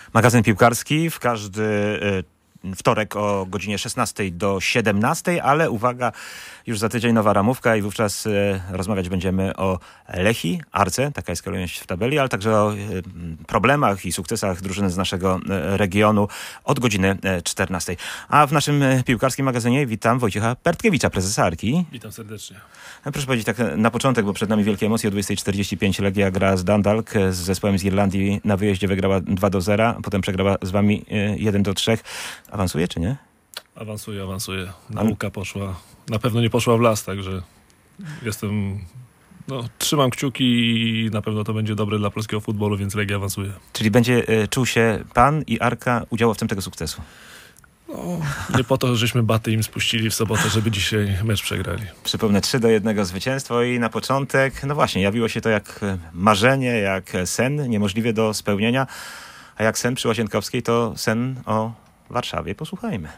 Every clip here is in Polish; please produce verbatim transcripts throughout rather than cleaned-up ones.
Magazyn piłkarski w każdy wtorek o godzinie szesnastej do siedemnastej, ale uwaga, już za tydzień nowa ramówka i wówczas e, rozmawiać będziemy o Lechii, Arce, taka jest kolejność w tabeli, ale także o e, problemach i sukcesach drużyny z naszego e, regionu od godziny e, czternastej. A w naszym e, piłkarskim magazynie witam Wojciecha Pertkiewicza, prezesa Arki. Witam serdecznie. Proszę powiedzieć tak na początek, bo przed nami wielkie emocje. O dwudziestej czterdzieści pięć Legia gra z Dundalk, z zespołem z Irlandii na wyjeździe wygrała dwa do zera, potem przegrała z wami jeden do trzech. Awansuje czy nie? Awansuje, awansuje. Nauka poszła, na pewno nie poszła w las, także jestem, no, trzymam kciuki i na pewno to będzie dobre dla polskiego futbolu, więc Legia awansuje. Czyli będzie y, czuł się pan i Arka udziałowcem tego sukcesu? No, nie po to, żeśmy baty im spuścili w sobotę, żeby dzisiaj mecz przegrali. Przypomnę, trzy do jednego zwycięstwo i na początek, no właśnie, jawiło się to jak marzenie, jak sen, niemożliwe do spełnienia, a jak sen przy Łazienkowskiej, to sen o Warszawie. Posłuchajmy.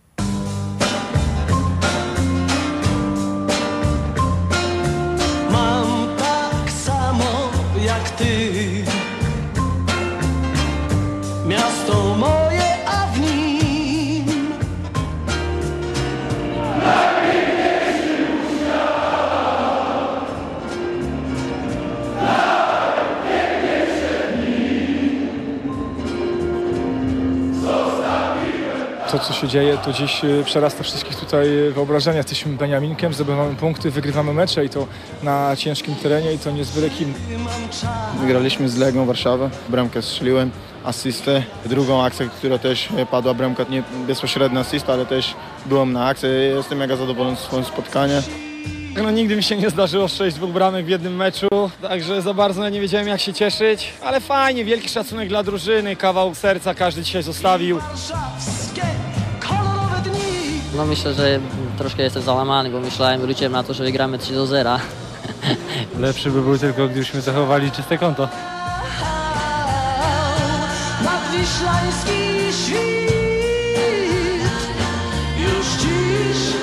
Mam tak samo jak ty miasto moje, a w nim to, co się dzieje, to dziś przerasta wszystkich tutaj wyobrażenia. Jesteśmy Beniaminkiem, zdobywamy punkty, wygrywamy mecze i to na ciężkim terenie i to nie z byle kim. Wygraliśmy z Legią Warszawę, bramkę strzeliłem, asystę, drugą akcję, która też padła, bramka, nie bezpośrednia asysta, ale też byłem na akcji. Jestem mega zadowolony z swoim spotkaniem. No, nigdy mi się nie zdarzyło strzelić dwóch bramek w jednym meczu, także za bardzo nie wiedziałem, jak się cieszyć, ale fajnie, wielki szacunek dla drużyny, kawał serca każdy dzisiaj zostawił. No myślę, że troszkę jestem załamany, bo myślałem, liczyłem na to, że wygramy trzy do zera. Lepszy by był tylko, gdybyśmy zachowali czyste konto. Nadwiślański świt już dziś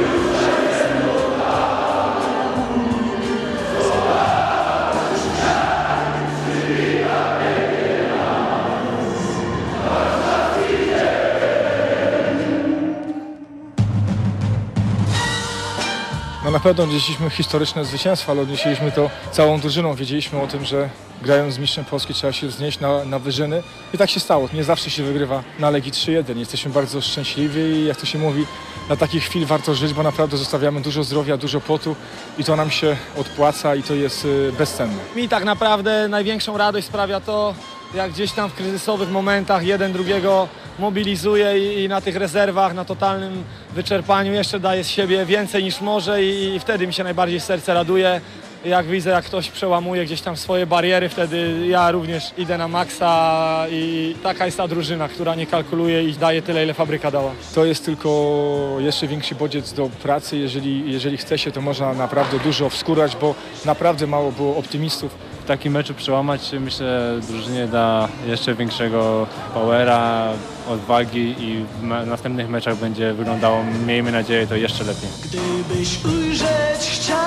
No na pewno odnieśliśmy historyczne zwycięstwo, ale odnieśliśmy to całą drużyną. Wiedzieliśmy o tym, że grając z mistrzem Polski trzeba się wznieść na, na wyżyny i tak się stało. Nie zawsze się wygrywa na Legii trzy jeden. Jesteśmy bardzo szczęśliwi i jak to się mówi, na takich chwil warto żyć, bo naprawdę zostawiamy dużo zdrowia, dużo potu i to nam się odpłaca i to jest y, bezcenne. Mi tak naprawdę największą radość sprawia to, jak gdzieś tam w kryzysowych momentach jeden drugiego mobilizuje i, i na tych rezerwach, na totalnym wyczerpaniu jeszcze daje z siebie więcej niż może i, i wtedy mi się najbardziej serce raduje. Jak widzę, jak ktoś przełamuje gdzieś tam swoje bariery, wtedy ja również idę na maksa i taka jest ta drużyna, która nie kalkuluje i daje tyle, ile fabryka dała. To jest tylko jeszcze większy bodziec do pracy. Jeżeli, jeżeli chce się, to można naprawdę dużo wskórać, bo naprawdę mało było optymistów. W takim meczu przełamać się, myślę, drużynie da jeszcze większego powera, odwagi i w ma- następnych meczach będzie wyglądało, miejmy nadzieję, to jeszcze lepiej. Gdybyś ujrzeć chciał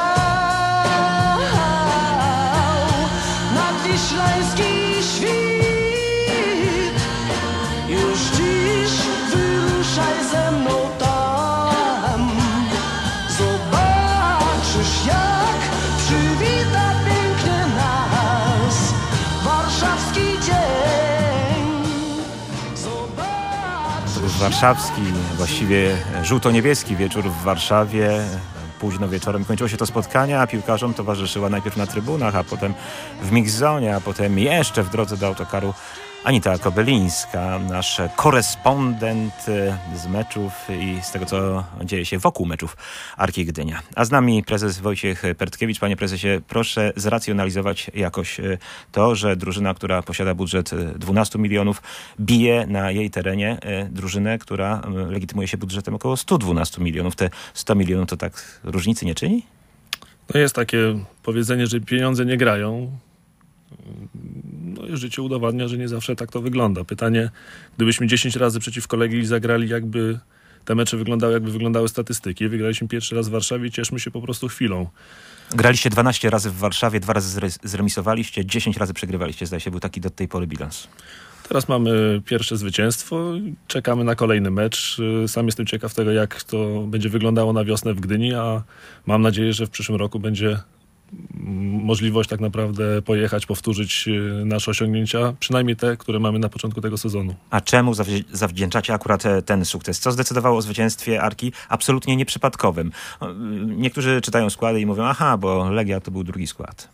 nadwiślański świt, już dziś wyruszaj ze mną tam. Zobaczysz, jak przywita pięknie nas warszawski dzień. Zobaczysz, To był warszawski, właściwie żółto-niebieski wieczór w Warszawie. Późno wieczorem kończyło się to spotkanie, a piłkarzom towarzyszyła najpierw na trybunach, a potem w mix-zonie, a potem jeszcze w drodze do autokaru Anita Kobelińska, nasz korespondent z meczów i z tego, co dzieje się wokół meczów Arki Gdynia. A z nami prezes Wojciech Pertkiewicz. Panie prezesie, proszę zracjonalizować jakoś to, że drużyna, która posiada budżet dwanaście milionów, bije na jej terenie drużynę, która legitymuje się budżetem około sto dwanaście milionów. Te sto milionów to tak różnicy nie czyni? No jest takie powiedzenie, że pieniądze nie grają. No i życie udowadnia, że nie zawsze tak to wygląda. Pytanie, gdybyśmy dziesięć razy przeciwko Legii zagrali, jakby te mecze wyglądały, jakby wyglądały statystyki. Wygraliśmy pierwszy raz w Warszawie i cieszmy się po prostu chwilą. Graliście dwanaście razy w Warszawie, dwa razy zremisowaliście, dziesięć razy przegrywaliście, zdaje się, był taki do tej pory bilans. Teraz mamy pierwsze zwycięstwo, czekamy na kolejny mecz. Sam jestem ciekaw tego, jak to będzie wyglądało na wiosnę w Gdyni, a mam nadzieję, że w przyszłym roku będzie możliwość tak naprawdę pojechać, powtórzyć nasze osiągnięcia, przynajmniej te, które mamy na początku tego sezonu. A czemu zawdzię- zawdzięczacie akurat ten sukces? Co zdecydowało o zwycięstwie Arki absolutnie nieprzypadkowym? Niektórzy czytają składy i mówią, aha, bo Legia to był drugi skład.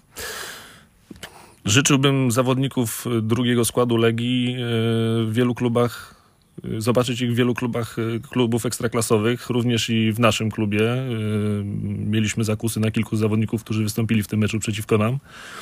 Życzyłbym zawodników drugiego składu Legii w wielu klubach, zobaczyć ich w wielu klubach, klubów ekstraklasowych, również i w naszym klubie. Mieliśmy zakusy na kilku zawodników, którzy wystąpili w tym meczu przeciwko nam.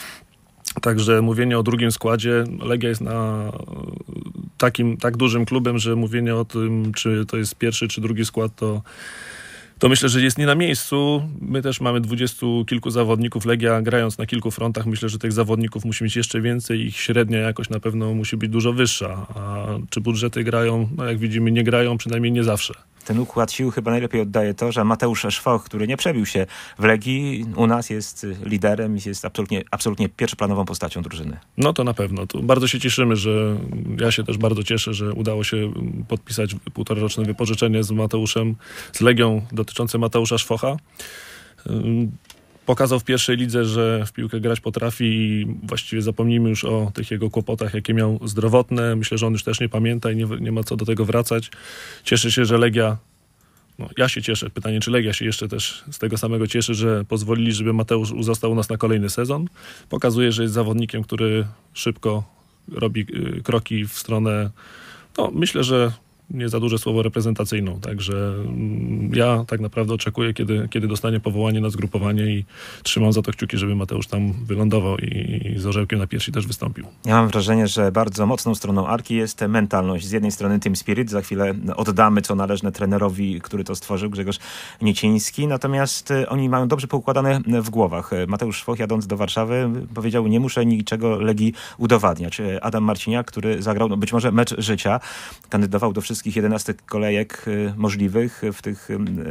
Także mówienie o drugim składzie, Legia jest na takim, tak dużym klubem, że mówienie o tym, czy to jest pierwszy, czy drugi skład, to To myślę, że jest nie na miejscu. My też mamy dwudziestu kilku zawodników. Legia, grając na kilku frontach, myślę, że tych zawodników musi mieć jeszcze więcej. Ich średnia jakość na pewno musi być dużo wyższa. A czy budżety grają? No jak widzimy, nie grają, przynajmniej nie zawsze. Ten układ sił chyba najlepiej oddaje to, że Mateusz Szwoch, który nie przebił się w Legii, u nas jest liderem i jest absolutnie, absolutnie pierwszoplanową postacią drużyny. No to na pewno. Tu bardzo się cieszymy, że ja się też bardzo cieszę, że udało się podpisać półtoraroczne wypożyczenie z Mateuszem, z Legią dotyczące Mateusza Szwocha. Pokazał w pierwszej lidze, że w piłkę grać potrafi i właściwie zapomnijmy już o tych jego kłopotach, jakie miał zdrowotne. Myślę, że on już też nie pamięta i nie, nie ma co do tego wracać. Cieszę się, że Legia, no ja się cieszę, pytanie, czy Legia się jeszcze też z tego samego cieszy, że pozwolili, żeby Mateusz został u nas na kolejny sezon. Pokazuje, że jest zawodnikiem, który szybko robi y, kroki w stronę, no myślę, że nie za duże słowo, reprezentacyjną. Także ja tak naprawdę oczekuję, kiedy, kiedy dostanie powołanie na zgrupowanie i trzymam za to kciuki, żeby Mateusz tam wylądował i, i z orzełkiem na piersi też wystąpił. Ja mam wrażenie, że bardzo mocną stroną Arki jest mentalność. Z jednej strony Team Spirit, za chwilę oddamy co należne trenerowi, który to stworzył, Grzegorz Nieciński, natomiast oni mają dobrze poukładane w głowach. Mateusz Szwoch, jadąc do Warszawy, powiedział, nie muszę niczego Legii udowadniać. Adam Marciniak, który zagrał no, być może mecz życia, kandydował do wszystkich jedenastu kolejek możliwych w tych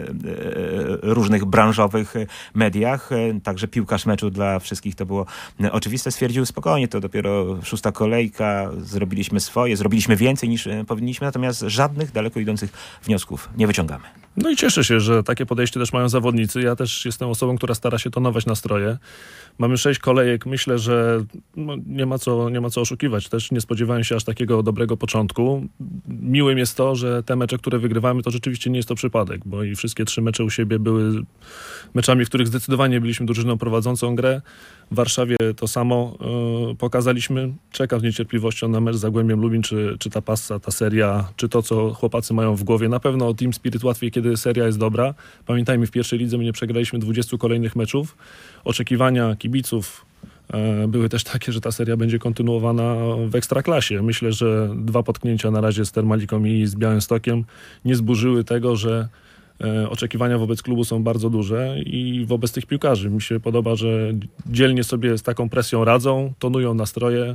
różnych branżowych mediach. Także piłkarz meczu dla wszystkich to było oczywiste. Stwierdził spokojnie, to dopiero szósta kolejka, zrobiliśmy swoje, zrobiliśmy więcej niż powinniśmy, natomiast żadnych daleko idących wniosków nie wyciągamy. No i cieszę się, że takie podejście też mają zawodnicy. Ja też jestem osobą, która stara się tonować nastroje. Mamy sześć kolejek. Myślę, że no, nie ma co, nie ma co oszukiwać. Też nie spodziewałem się aż takiego dobrego początku. Miłym jest to, że te mecze, które wygrywamy, to rzeczywiście nie jest to przypadek, bo i wszystkie trzy mecze u siebie były meczami, w których zdecydowanie byliśmy drużyną prowadzącą grę. W Warszawie to samo yy, pokazaliśmy. Czekam z niecierpliwością na mecz z Zagłębiem Lubin, czy, czy ta passa, ta seria, czy to, co chłopacy mają w głowie. Na pewno o Team Spirit łatwiej, kiedy seria jest dobra. Pamiętajmy, w pierwszej lidze my nie przegraliśmy dwudziestu kolejnych meczów. Oczekiwania kibiców yy, były też takie, że ta seria będzie kontynuowana w Ekstraklasie. Myślę, że dwa potknięcia na razie z Termaliką i z Białymstokiem nie zburzyły tego, że oczekiwania wobec klubu są bardzo duże i wobec tych piłkarzy. Mi się podoba, że dzielnie sobie z taką presją radzą, tonują nastroje,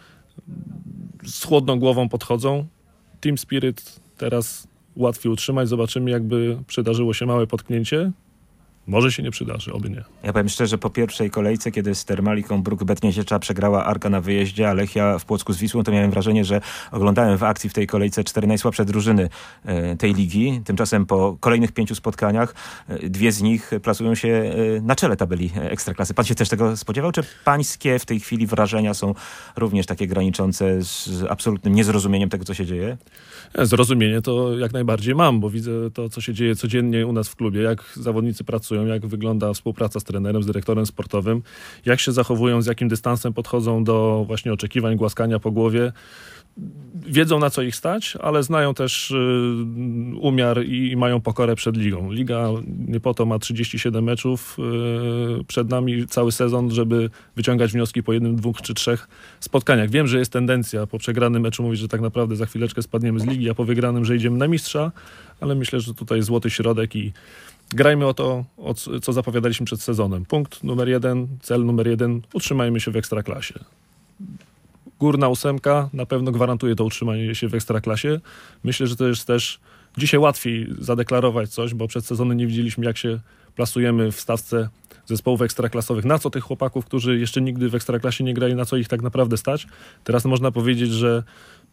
z chłodną głową podchodzą. Team Spirit teraz łatwiej utrzymać. Zobaczymy, jakby przydarzyło się małe potknięcie. Może się nie przydarzy, oby nie. Ja powiem szczerze, po pierwszej kolejce, kiedy z Termaliką Bruk Betniesiecza przegrała Arka na wyjeździe, a Lechia w Płocku z Wisłą, to miałem wrażenie, że oglądałem w akcji w tej kolejce cztery najsłabsze drużyny e, tej ligi. Tymczasem po kolejnych pięciu spotkaniach e, dwie z nich plasują się e, na czele tabeli Ekstraklasy. Pan się też tego spodziewał? Czy pańskie w tej chwili wrażenia są również takie graniczące z absolutnym niezrozumieniem tego, co się dzieje? Zrozumienie to jak najbardziej mam, bo widzę to, co się dzieje codziennie u nas w klubie, jak zawodnicy pracują, jak wygląda współpraca z trenerem, z dyrektorem sportowym, jak się zachowują, z jakim dystansem podchodzą do właśnie oczekiwań, głaskania po głowie. Wiedzą, na co ich stać, ale znają też y, umiar i, i mają pokorę przed ligą. Liga nie po to ma trzydzieści siedem meczów y, przed nami cały sezon, żeby wyciągać wnioski po jednym, dwóch czy trzech spotkaniach. Wiem, że jest tendencja po przegranym meczu mówić, że tak naprawdę za chwileczkę spadniemy z ligi, a po wygranym, że idziemy na mistrza, ale myślę, że tutaj jest złoty środek i grajmy o to, o co zapowiadaliśmy przed sezonem. Punkt numer jeden, cel numer jeden, utrzymajmy się w Ekstraklasie. Górna ósemka na pewno gwarantuje to utrzymanie się w Ekstraklasie. Myślę, że to jest też dzisiaj łatwiej zadeklarować coś, bo przed sezonem nie widzieliśmy, jak się plasujemy w stawce zespołów ekstraklasowych, na co tych chłopaków, którzy jeszcze nigdy w Ekstraklasie nie grali, na co ich tak naprawdę stać. Teraz można powiedzieć, że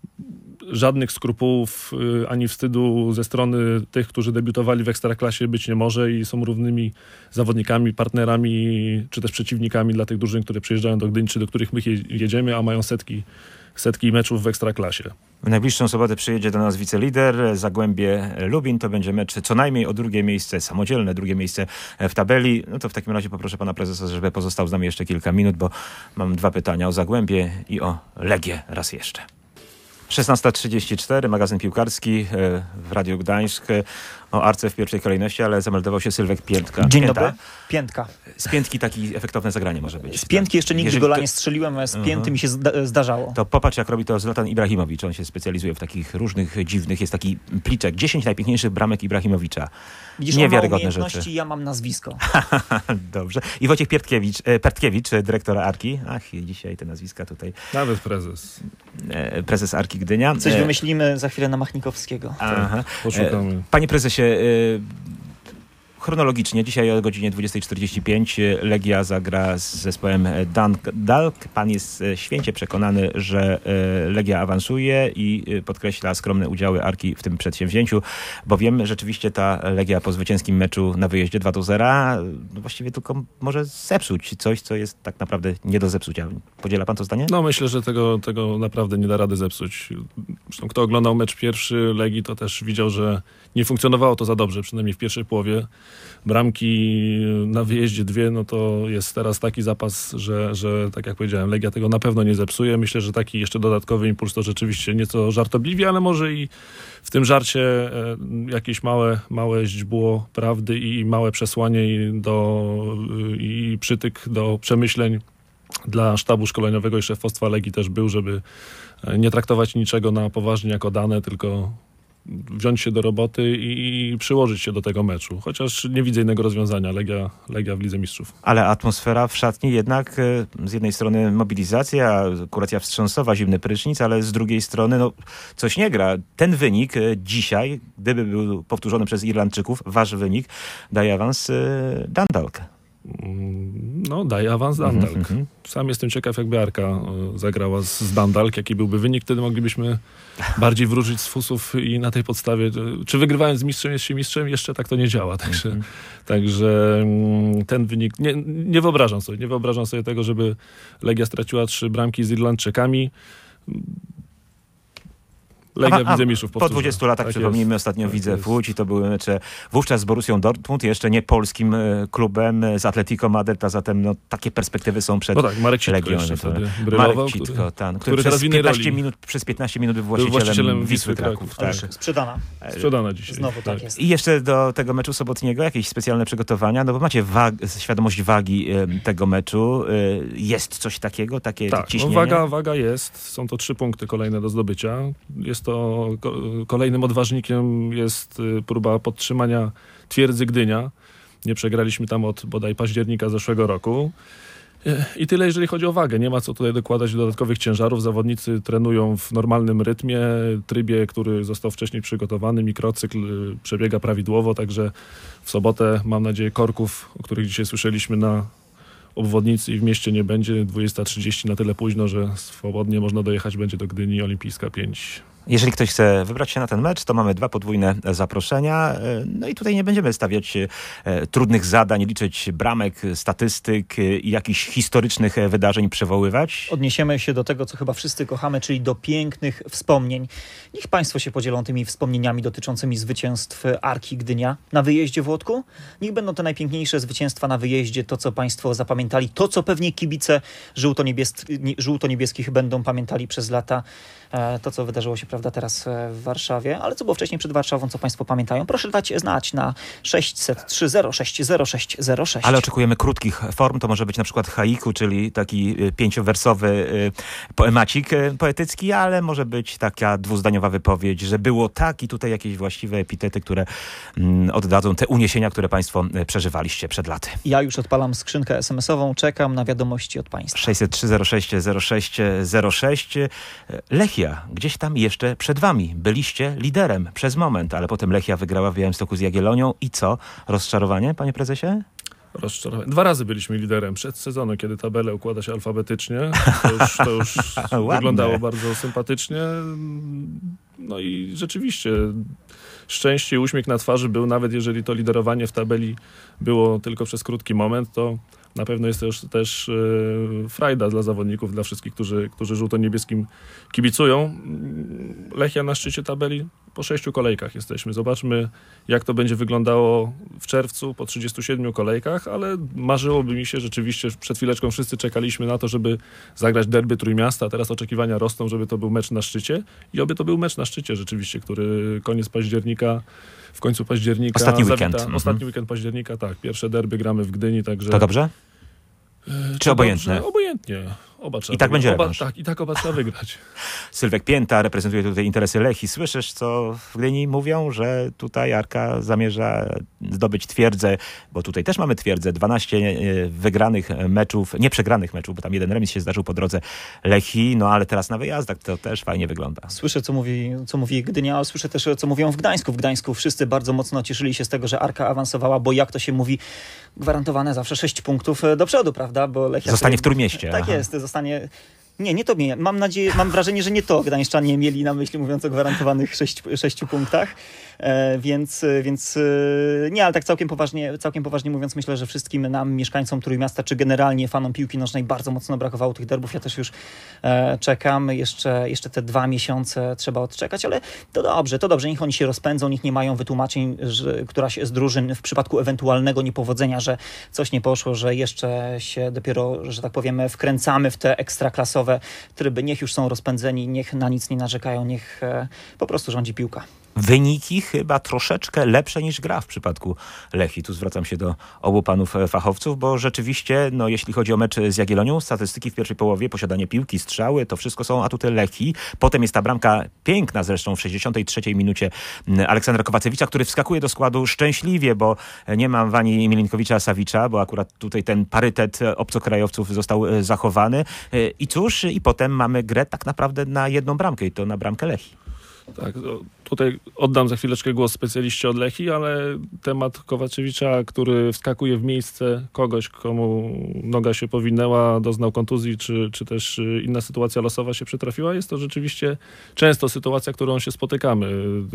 żadnych skrupułów y, ani wstydu ze strony tych, którzy debiutowali w Ekstraklasie być nie może i są równymi zawodnikami, partnerami czy też przeciwnikami dla tych drużyn, które przyjeżdżają do Gdyni, czy do których my je- jedziemy, a mają setki, setki meczów w Ekstraklasie. W najbliższą sobotę przyjedzie do nas wicelider Zagłębie Lubin. To będzie mecz co najmniej o drugie miejsce, samodzielne drugie miejsce w tabeli. No to w takim razie poproszę pana prezesa, żeby pozostał z nami jeszcze kilka minut, bo mam dwa pytania o Zagłębie i o Legię raz jeszcze. szesnasta trzydzieści cztery, magazyn piłkarski e, w Radiu Gdańsk. O Arce w pierwszej kolejności, ale zameldował się Sylwek Piętka. Dzień Pięta. dobry. Piętka. Z piętki taki efektowne zagranie może być. Z piętki jeszcze nigdy Jeżeli gola to- nie strzeliłem, a z Aha. pięty mi się zda- zdarzało. To popatrz, jak robi to Zlatan Ibrahimowicz. On się specjalizuje w takich różnych dziwnych. Jest taki pliczek. dziesięć najpiękniejszych bramek Ibrahimowicza. Widzisz, on ma Niewiarygodne umiejętności, rzeczy. ja mam nazwisko. Dobrze. I Wojciech Pertkiewicz, e, Pertkiewicz, e, dyrektor Arki. Ach, i dzisiaj te nazwiska tutaj. Nawet prezes. E, prezes Arki Gdynia. Coś E, wymyślimy za chwilę na Machnikowskiego. Aha. Poszukamy. E, Panie prezesie, e, chronologicznie, dzisiaj o godzinie dwudziestej czterdzieści pięć Legia zagra z zespołem Dundalk. Pan jest e, święcie przekonany, że e, Legia awansuje i e, podkreśla skromne udziały Arki w tym przedsięwzięciu, bowiem rzeczywiście ta Legia po zwycięskim meczu na wyjeździe dwa do zera no właściwie tylko może zepsuć coś, co jest tak naprawdę nie do zepsucia. Podziela pan to zdanie? No myślę, że tego, tego naprawdę nie da rady zepsuć. Zresztą kto oglądał mecz pierwszy Legii, to też widział, że nie funkcjonowało to za dobrze, przynajmniej w pierwszej połowie. Bramki na wyjeździe dwie, no to jest teraz taki zapas, że, że tak jak powiedziałem, Legia tego na pewno nie zepsuje. Myślę, że taki jeszcze dodatkowy impuls to rzeczywiście nieco żartobliwie, ale może i w tym żarcie e, jakieś małe, małe źdźbło prawdy i małe przesłanie i, do, i przytyk do przemyśleń dla sztabu szkoleniowego i szefostwa Legii też był, żeby nie traktować niczego na poważnie jako dane, tylko wziąć się do roboty i przyłożyć się do tego meczu. Chociaż nie widzę innego rozwiązania. Legia, Legia w Lidze Mistrzów. Ale atmosfera w szatni jednak e, z jednej strony mobilizacja, kuracja wstrząsowa, zimny prysznic, ale z drugiej strony no, coś nie gra. Ten wynik e, dzisiaj, gdyby był powtórzony przez Irlandczyków, wasz wynik, daje awans e, Dundalk. No, daje awans Dundalk. Mhm. Sam jestem ciekaw, jakby Arka e, zagrała z, z Dundalk, jaki byłby wynik. Wtedy moglibyśmy bardziej wróżyć z fusów i na tej podstawie, e, czy wygrywając z mistrzem jest się mistrzem, jeszcze tak to nie działa. Także, Mhm. także mm, ten wynik, nie, nie wyobrażam sobie, nie wyobrażam sobie tego, żeby Legia straciła trzy bramki z Irlandczykami. Legia A- w a Lidze Mistrzów, Po powtórzę. dwudziestu latach, Tak przypomnijmy, jest. ostatnio Tak widzę jest. w Łódź i to były mecze wówczas z Borussią Dortmund, jeszcze nie polskim e, klubem, e, z Atletico Madryt, a zatem no, takie perspektywy są przed No tak, Marek Citko Legionem. jeszcze To- wtedy brylował, Marek który- Citko, ten, który, który przez, teraz w innej piętnaście roli. minut, przez piętnaście minut był Był właścicielem, właścicielem Wisły Wisły Kraków. Kraków, Tak. tak. Sprzedana. Sprzedana dzisiaj. Znowu tak jest. I jeszcze do tego meczu sobotniego jakieś specjalne przygotowania, no bo macie wag- świadomość wagi e, tego meczu. E, jest coś takiego, takie Tak, no ciśnienie? waga, waga jest. Są to trzy punkty kolejne do zdobycia. Jest to ko- kolejnym odważnikiem jest y, próba podtrzymania twierdzy Gdynia. Nie przegraliśmy tam od bodaj października zeszłego roku. Y, I tyle, jeżeli chodzi o wagę. Nie ma co tutaj dokładać dodatkowych ciężarów. Zawodnicy trenują w normalnym rytmie, trybie, który został wcześniej przygotowany. Mikrocykl y, przebiega prawidłowo, także w sobotę, mam nadzieję, korków, o których dzisiaj słyszeliśmy na obwodnicy i w mieście nie będzie. dwudziesta trzydzieści na tyle późno, że swobodnie można dojechać będzie do Gdyni Olimpijska pięć. Jeżeli ktoś chce wybrać się na ten mecz, to mamy dwa podwójne zaproszenia. E, No i tutaj nie będziemy stawiać e, trudnych zadań, liczyć bramek, statystyk e, i jakichś historycznych e, wydarzeń przywoływać. Odniesiemy się do tego, co chyba wszyscy kochamy, czyli do pięknych wspomnień. Niech Państwo się podzielą tymi wspomnieniami dotyczącymi zwycięstw Arki Gdynia na wyjeździe w Łódku. Niech będą te najpiękniejsze zwycięstwa na wyjeździe, to co Państwo zapamiętali, to co pewnie kibice żółto-niebies- żółto-niebieskich będą pamiętali przez lata. E, To, co wydarzyło się, prawda, teraz e, w Warszawie, ale co było wcześniej przed Warszawą, co Państwo pamiętają. Proszę dać znać na sześćset trzy zero sześć zero sześć zero sześć. Ale oczekujemy krótkich form. To może być na przykład haiku, czyli taki y, pięciowersowy y, poemacik y, poetycki, ale może być taka dwuzdaniowa wypowiedź, że było tak i tutaj jakieś właściwe epitety, które mm, oddadzą te uniesienia, które Państwo y, przeżywaliście przed laty. Ja już odpalam skrzynkę es em esową, czekam na wiadomości od Państwa. sześćset trzy zero sześć zero sześć zero sześć. Lechia gdzieś tam jeszcze przed wami. Byliście liderem przez moment, ale potem Lechia wygrała w Białymstoku z Jagiellonią i co? Rozczarowanie, panie prezesie? Rozczarowanie. Dwa razy byliśmy liderem przed sezonem, kiedy tabelę układa się alfabetycznie. To już, to już wyglądało bardzo sympatycznie. No i rzeczywiście szczęście i uśmiech na twarzy był, nawet jeżeli to liderowanie w tabeli było tylko przez krótki moment, to na pewno jest to już też e, frajda dla zawodników, dla wszystkich, którzy, którzy żółto-niebieskim kibicują. Lechia na szczycie tabeli po sześciu kolejkach jesteśmy. Zobaczmy, jak to będzie wyglądało w czerwcu po trzydziestu siedmiu kolejkach, ale marzyłoby mi się rzeczywiście, przed chwileczką wszyscy czekaliśmy na to, żeby zagrać derby Trójmiasta, a teraz oczekiwania rosną, żeby to był mecz na szczycie i oby to był mecz na szczycie rzeczywiście, który koniec października, w końcu października... Ostatni zawita, weekend. Mhm. Ostatni weekend października, tak. Pierwsze derby gramy w Gdyni, także... To dobrze? Czy, Czy obojętne? Dobrze? Obojętnie. Oba trzeba I tak wygrać. będzie oba, rewanż. Tak, i tak oba trzeba wygrać. Sylwek Pięta reprezentuje tutaj interesy Lechii. Słyszysz, co w Gdyni mówią, że tutaj Arka zamierza zdobyć twierdzę, bo tutaj też mamy twierdzę. dwanaście wygranych meczów, nie przegranych meczów, bo tam jeden remis się zdarzył po drodze Lechii, no ale teraz na wyjazdach to też fajnie wygląda. Słyszę, co mówi, co mówi Gdynia, ale słyszę też, co mówią w Gdańsku. W Gdańsku wszyscy bardzo mocno cieszyli się z tego, że Arka awansowała, bo jak to się mówi, gwarantowane zawsze sześć punktów do przodu, prawda? Bo Lechia Zostanie sobie... w Trójmieście. Tak Aha. jest, zostanie... Nie, nie to mnie. Mam nadzieję, mam wrażenie, że nie to Gdańszczanie mieli na myśli, mówiąc o gwarantowanych sześć, sześciu punktach. E, więc, więc e, nie, ale tak całkiem poważnie, całkiem poważnie mówiąc, myślę, że wszystkim nam, mieszkańcom Trójmiasta, czy generalnie fanom piłki nożnej bardzo mocno brakowało tych derbów. Ja też już e, czekam. Jeszcze, jeszcze te dwa miesiące trzeba odczekać, ale to dobrze, to dobrze. Niech oni się rozpędzą, niech nie mają wytłumaczeń, że któraś z drużyn w przypadku ewentualnego niepowodzenia, że coś nie poszło, że jeszcze się dopiero, że tak powiem, wkręcamy w te ekstraklasowe tryby. Niech już są rozpędzeni, niech na nic nie narzekają, niech e, po prostu rządzi piłka. Wyniki chyba troszeczkę lepsze niż gra w przypadku Lechii. Tu zwracam się do obu panów fachowców, bo rzeczywiście, no jeśli chodzi o mecz z Jagiellonią, statystyki w pierwszej połowie, posiadanie piłki, strzały, to wszystko są atuty Lechii. Potem jest ta bramka piękna zresztą w sześćdziesiątej trzeciej minucie Aleksandra Kowacewicza, który wskakuje do składu szczęśliwie, bo nie ma Wani Mielinkowicza-Sawicza, bo akurat tutaj ten parytet obcokrajowców został zachowany. I cóż, i potem mamy grę tak naprawdę na jedną bramkę i to na bramkę Lechii. Tak, tutaj oddam za chwileczkę głos specjaliście od Lechii, ale temat Kowaczewicza, który wskakuje w miejsce kogoś, komu noga się powinęła, doznał kontuzji, czy, czy też inna sytuacja losowa się przytrafiła, jest to rzeczywiście często sytuacja, którą się spotykamy.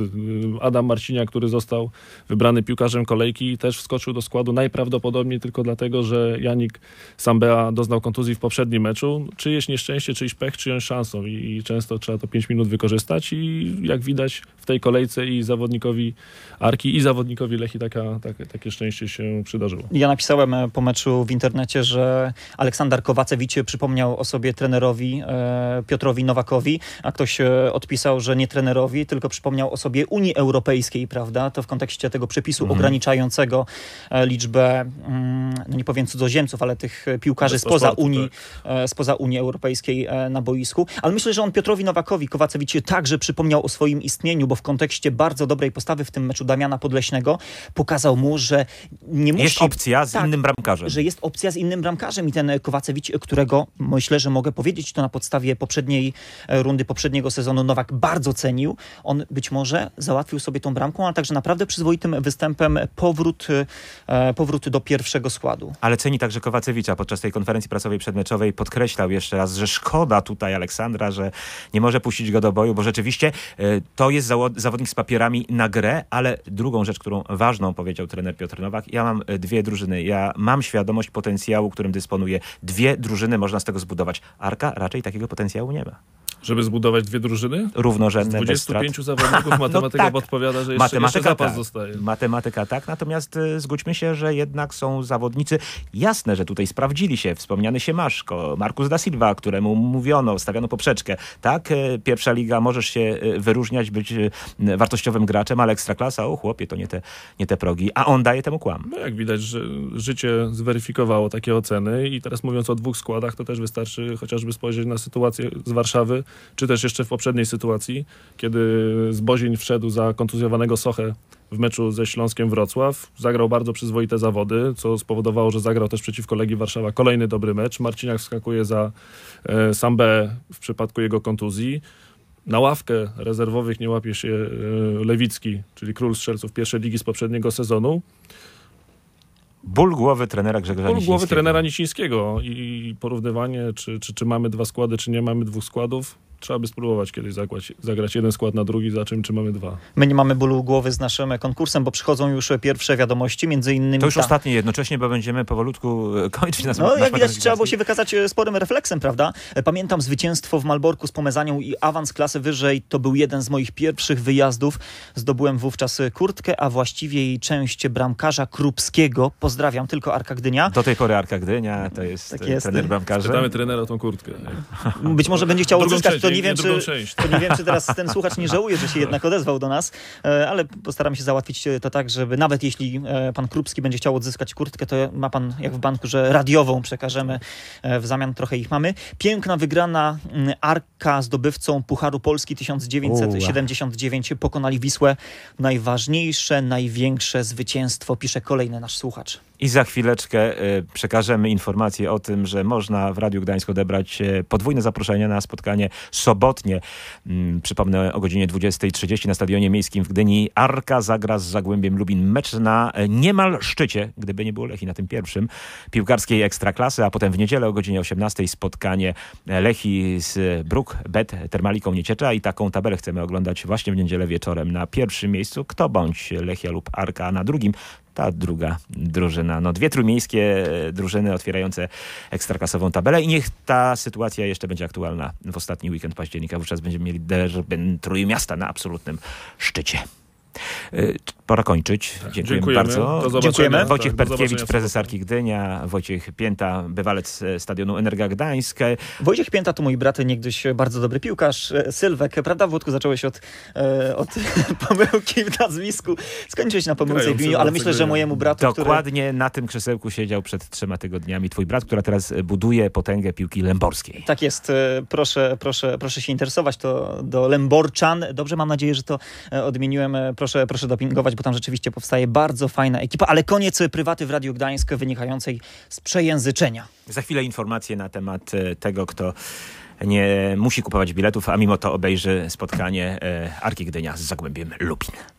Adam Marciniak, który został wybrany piłkarzem kolejki, też wskoczył do składu najprawdopodobniej tylko dlatego, że Janik Sambea doznał kontuzji w poprzednim meczu. Czyjeś nieszczęście, czyjś pech, czyjąś szansą i, i często trzeba to pięć minut wykorzystać i jak widać w tej kolejce i zawodnikowi Arki i zawodnikowi Lechii taka, tak, takie szczęście się przydarzyło. Ja napisałem po meczu w internecie, że Aleksander Kowacewicz przypomniał o sobie trenerowi e, Piotrowi Nowakowi, a ktoś e, odpisał, że nie trenerowi, tylko przypomniał o sobie Unii Europejskiej, prawda? To w kontekście tego przepisu mhm. ograniczającego e, liczbę, mm, no nie powiem cudzoziemców, ale tych piłkarzy spoza Unii, tak. e, spoza Unii Europejskiej e, na boisku. Ale myślę, że on Piotrowi Nowakowi Kowacewicz także przypomniał o swoim istnieniu, bo w kontekście bardzo dobrej postawy w tym meczu Damiana Podleśnego pokazał mu, że nie musi... Jest opcja z tak, innym bramkarzem. Że jest opcja z innym bramkarzem i ten Kowacewicz, którego myślę, że mogę powiedzieć to na podstawie poprzedniej rundy, poprzedniego sezonu Nowak bardzo cenił. On być może załatwił sobie tą bramką, ale także naprawdę przyzwoitym występem powrót, powrót do pierwszego składu. Ale ceni także Kowacewicza. Podczas tej konferencji prasowej przedmeczowej podkreślał jeszcze raz, że szkoda tutaj Aleksandra, że nie może puścić go do boju, bo rzeczywiście to jest zawodnik z papierami na grę, ale drugą rzecz, którą ważną powiedział trener Piotr Nowak, ja mam dwie drużyny. Ja mam świadomość potencjału, którym dysponuję. Dwie drużyny można z tego zbudować. Arka raczej takiego potencjału nie ma. Żeby zbudować dwie drużyny? Równorzędne, z dwudziestu pięciu zawodników matematyka no tak. podpowiada, że jeszcze, jeszcze zapas tak. zostaje. Matematyka tak, natomiast y, zgódźmy się, że jednak są zawodnicy, jasne, że tutaj sprawdzili się, wspomniany Siemaszko, Marcus da Silva, któremu mówiono, stawiano poprzeczkę. Tak, y, pierwsza liga, możesz się y, wyróżniać, być y, wartościowym graczem, ale ekstraklasa, o chłopie, to nie te, nie te progi, a on daje temu kłam. No jak widać, że życie zweryfikowało takie oceny i teraz mówiąc o dwóch składach, to też wystarczy chociażby spojrzeć na sytuację z Warszawy, czy też jeszcze w poprzedniej sytuacji, kiedy Zbozień wszedł za kontuzjowanego Sochę w meczu ze Śląskiem Wrocław. Zagrał bardzo przyzwoite zawody, co spowodowało, że zagrał też przeciwko Legii Warszawa kolejny dobry mecz. Marciniak wskakuje za e, Sambę w przypadku jego kontuzji. Na ławkę rezerwowych nie łapie się e, Lewicki, czyli król strzelców pierwszej ligi z poprzedniego sezonu. Ból głowy trenera Grzegorza Ból głowy Nicińskiego. trenera Nicińskiego i porównywanie, czy, czy, czy mamy dwa składy, czy nie mamy dwóch składów. Trzeba by spróbować kiedyś zagrać, zagrać jeden skład na drugi, za czym, czy mamy dwa. My nie mamy bólu głowy z naszym konkursem, bo przychodzą już pierwsze wiadomości, między innymi... To już ta... ostatnie jednocześnie, bo będziemy powolutku kończyć nas. No, nasz jak widać, program trzeba było się wykazać sporym refleksem, prawda? Pamiętam zwycięstwo w Malborku z Pomezanią i awans klasy wyżej. To był jeden z moich pierwszych wyjazdów. Zdobyłem wówczas kurtkę, a właściwie jej część bramkarza Krupskiego. Pozdrawiam, tylko Arka Gdynia. Do tej pory Arka Gdynia to jest, Tak jest. trener bramkarza. Spytamy trenera o tą kurtkę. Nie? Być może będzie chciał Drugą odzyskać, część, to nie nie, wiem, nie czy, drugą część. to nie wiem, czy teraz ten słuchacz nie żałuje, że się jednak odezwał do nas, e, ale postaram się załatwić to tak, żeby nawet jeśli e, pan Krupski będzie chciał odzyskać kurtkę, to ma pan jak w banku, że radiową przekażemy, e, w zamian trochę ich mamy. Piękna wygrana m, Arka zdobywcą Pucharu Polski tysiąc dziewięćset siedemdziesiąt dziewięć. Pokonali Wisłę. Najważniejsze, największe zwycięstwo, pisze kolejny nasz słuchacz. I za chwileczkę y, przekażemy informację o tym, że można w Radiu Gdańsk odebrać y, podwójne zaproszenie na spotkanie sobotnie. Mm, przypomnę, o godzinie dwudziestej trzydzieści na Stadionie Miejskim w Gdyni Arka zagra z Zagłębiem Lubin. Mecz na y, niemal szczycie, gdyby nie było Lechii na tym pierwszym, piłkarskiej Ekstraklasy, a potem w niedzielę o godzinie osiemnastej spotkanie Lechii z Bruk, Bet, Termaliką Nieciecza i taką tabelę chcemy oglądać właśnie w niedzielę wieczorem. Na pierwszym miejscu kto bądź Lechia lub Arka, a na drugim ta druga drużyna. No, dwie trójmiejskie drużyny otwierające ekstraklasową tabelę i niech ta sytuacja jeszcze będzie aktualna w ostatni weekend października. Wówczas będziemy mieli derby Trójmiasta na absolutnym szczycie. Pora kończyć. Dziękujemy, Dziękujemy. bardzo. Do zobaczenia. Dziękujemy. Wojciech Tak, do Pertkiewicz, zobaczenia w prezes sobotę. Arki Gdynia, Wojciech Pięta, bywalec stadionu Energa Gdańsk. Wojciech Pięta to mój brat, niegdyś bardzo dobry piłkarz. Sylwek, prawda, Włodku, zacząłeś od, e, od pomyłki w nazwisku. Skończyłeś na pomyłce Grający w imieniu, ale w myślę, że Gdyni. mojemu bratu, który... Dokładnie na tym krzesełku siedział przed trzema tygodniami twój brat, która teraz buduje potęgę piłki lęborskiej. Tak jest. e, Proszę, proszę, proszę się interesować. To do Lęborczan. Dobrze, mam nadzieję, że to e, odmieniłem. E, Proszę, proszę dopingować, bo tam rzeczywiście powstaje bardzo fajna ekipa, ale koniec prywaty w Radiu Gdańsk wynikającej z przejęzyczenia. Za chwilę informacje na temat e, tego, kto nie musi kupować biletów, a mimo to obejrzy spotkanie e, Arki Gdynia z Zagłębiem Lubin.